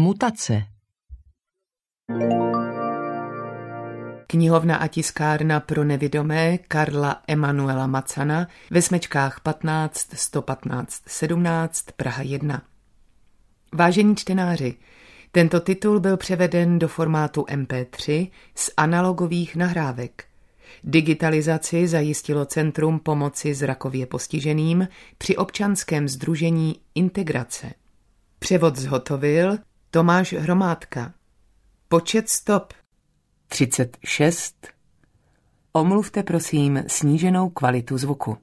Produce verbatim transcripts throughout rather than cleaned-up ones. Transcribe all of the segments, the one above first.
Mutace. Knihovna a tiskárna pro nevidomé Karla Emanuela Macana ve Smečkách patnáct sto patnáct sedmnáct Praha jedna. Vážení čtenáři, tento titul byl převeden do formátu em pé tři z analogových nahrávek. Digitalizaci zajistilo Centrum pomoci zrakově postiženým při občanském sdružení Integrace. Převod zhotovil Tomáš Hromádka. Počet stop třicet šest. Omluvte prosím sníženou kvalitu zvuku.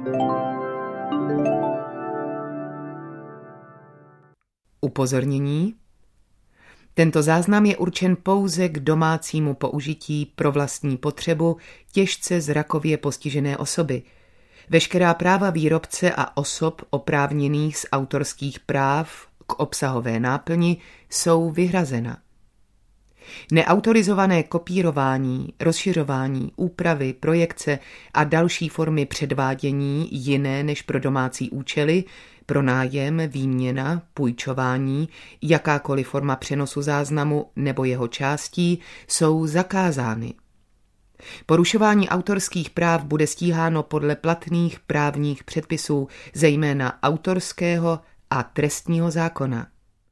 Upozornění. Tento záznam je určen pouze k domácímu použití pro vlastní potřebu těžce zrakově postižené osoby. Veškerá práva výrobce a osob oprávněných z autorských práv k obsahové náplni jsou vyhrazena. Neautorizované kopírování, rozšiřování, úpravy, projekce a další formy předvádění jiné než pro domácí účely, pronájem, výměna, půjčování, jakákoliv forma přenosu záznamu nebo jeho částí jsou zakázány. Porušování autorských práv bude stíháno podle platných právních předpisů, zejména autorského a trestního zákona.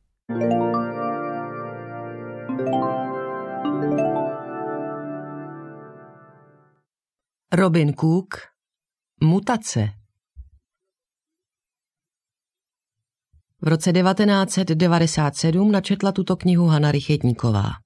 Robin Cook. Mutace. V roce devatenáct set devadesát sedm načetla tuto knihu Hana Rychetníková.